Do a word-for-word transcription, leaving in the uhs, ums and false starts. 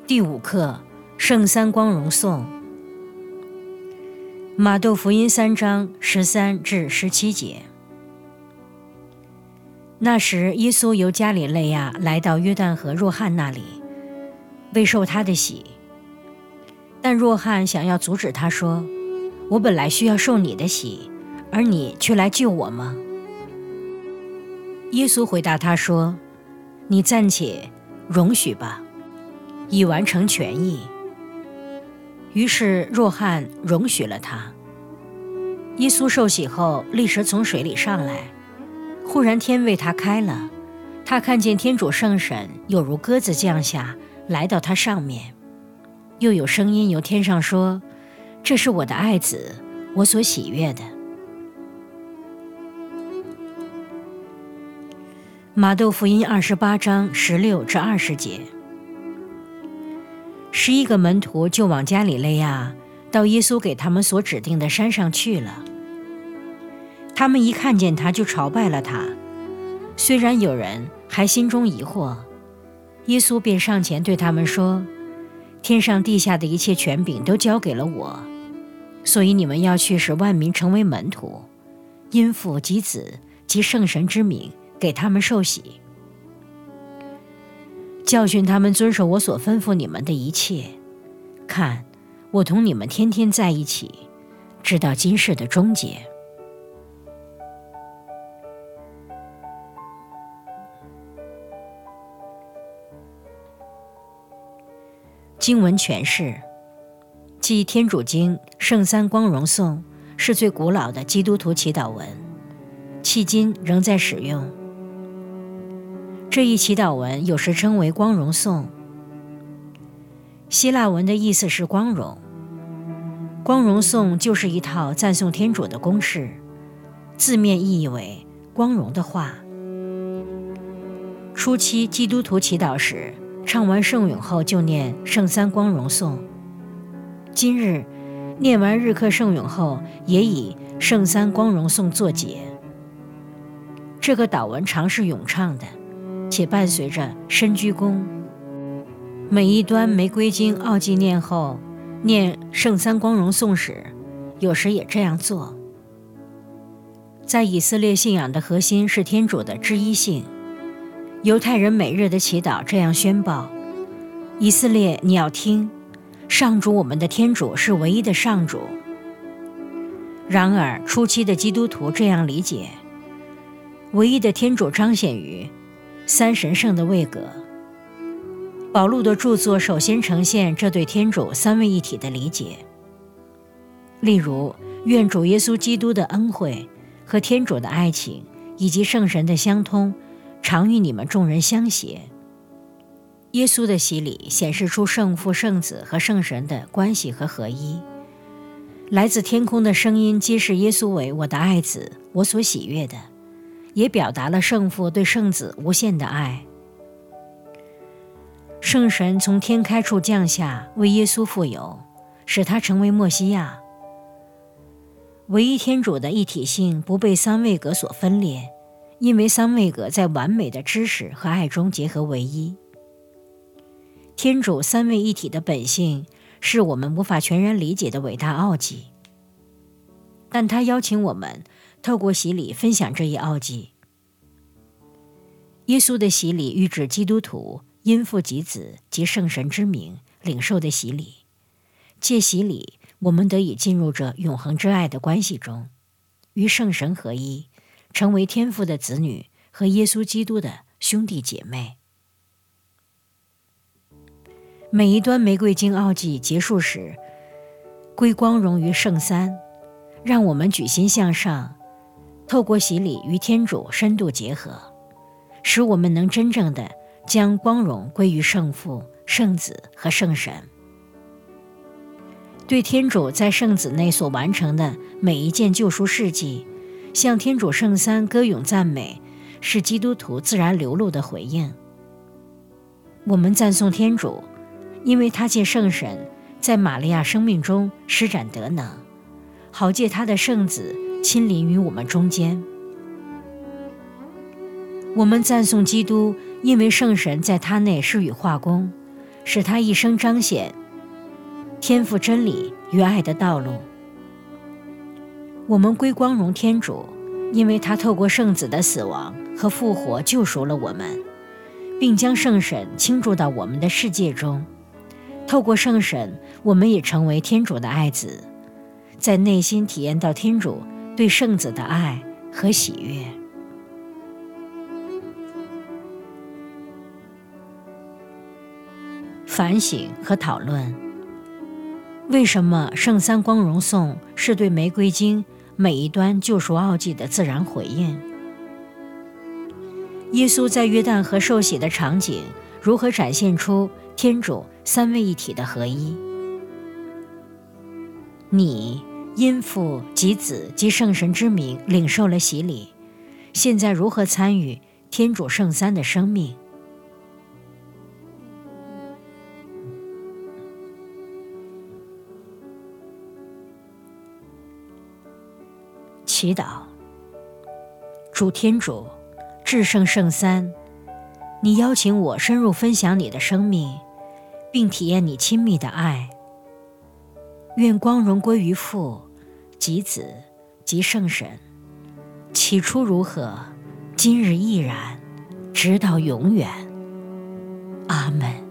第五课，圣三光荣颂。马窦福音三章十三至十七节。那时，耶稣由加里肋亚来到约旦河若翰那里，为受他的洗。但若翰想要阻止他，说：“我本来需要受你的洗，而你却来救我吗？”耶稣回答他说：“你暂且容许吧，已完成全意。”于是若翰容许了他。耶稣受洗后，立时从水里上来，忽然天为他开了，他看见天主圣神有如鸽子降下，来到他上面。又有声音由天上说：“这是我的爱子，我所喜悦的。”马窦福音二十八章十六至二十节。十一个门徒就往加里肋亚，到耶稣给他们所指定的山上去了。他们一看见他，就朝拜了他。虽然有人还心中疑惑，耶稣便上前对他们说：“天上地下的一切权柄都交给了我，所以你们要去，使万民成为门徒，因父及子及圣神之名，给他们受洗，教训他们遵守我所吩咐你们的一切。看，我同你们天天在一起，直到今世的终结。”经文诠释：即天主经圣三光荣颂是最古老的基督徒祈祷文，迄今仍在使用。这一祈祷文有时称为光荣颂。希腊文的意思是光荣，光荣颂就是一套赞颂天主的公式，字面意义为光荣的话。初期基督徒祈祷时，唱完圣咏后就念圣三光荣颂。今日念完日课圣咏后，也以圣三光荣颂作结。这个祷文常是咏唱的，且伴随着深鞠躬。每一端玫瑰经奥纪念后，念圣三光荣颂时，有时也这样做。在以色列信仰的核心是天主的知一性。犹太人每日的祈祷这样宣报：以色列，你要听，上主我们的天主是唯一的上主。然而初期的基督徒这样理解：唯一的天主彰显于三神圣的位格。保禄的著作首先呈现这对天主三位一体的理解。例如，愿主耶稣基督的恩惠和天主的爱情以及圣神的相通常与你们众人相携。耶稣的洗礼显示出圣父、圣子和圣神的关系和合一。来自天空的声音揭示耶稣为我的爱子，我所喜悦的，也表达了圣父对圣子无限的爱。圣神从天开处降下，为耶稣傅油，使他成为默西亚。唯一天主的一体性不被三位格所分裂，因为三位格在完美的知识和爱中结合为一。天主三位一体的本性是我们无法全然理解的伟大奥迹，但他邀请我们透过洗礼分享这一奥迹。耶稣的洗礼预指基督徒因父及子及圣神之名领受的洗礼，借洗礼我们得以进入这永恒之爱的关系中，与圣神合一，成为天父的子女和耶稣基督的兄弟姐妹。每一端玫瑰经奥迹结束时，归光荣于圣三，让我们举心向上，透过洗礼与天主深度结合，使我们能真正的将光荣归于圣父、圣子和圣神。对天主在圣子内所完成的每一件救赎事迹，向天主圣三歌咏赞美，是基督徒自然流露的回应。我们赞颂天主，因为他借圣神在玛利亚生命中施展德能，好借他的圣子亲临于我们中间。我们赞颂基督，因为圣神在他内施予化工， 使他一生彰显天赋真理与爱的道路。我们归光荣天主，因为他透过圣子的死亡和复活救赎了我们，并将圣神倾注到我们的世界中。透过圣神，我们也成为天主的爱子，在内心体验到天主对圣子的爱和喜悦。反省和讨论：为什么圣三光荣颂是对玫瑰经每一端救赎奥迹的自然回应？耶稣在约旦河受洗的场景如何展现出天主三位一体的合一？你因父及子及圣神之名领受了洗礼，现在如何参与天主圣三的生命？祈祷。主天主，至圣圣三，你邀请我深入分享你的生命，并体验你亲密的爱。愿光荣归于父及子及圣神，起初如何，今日亦然，直到永远。阿们。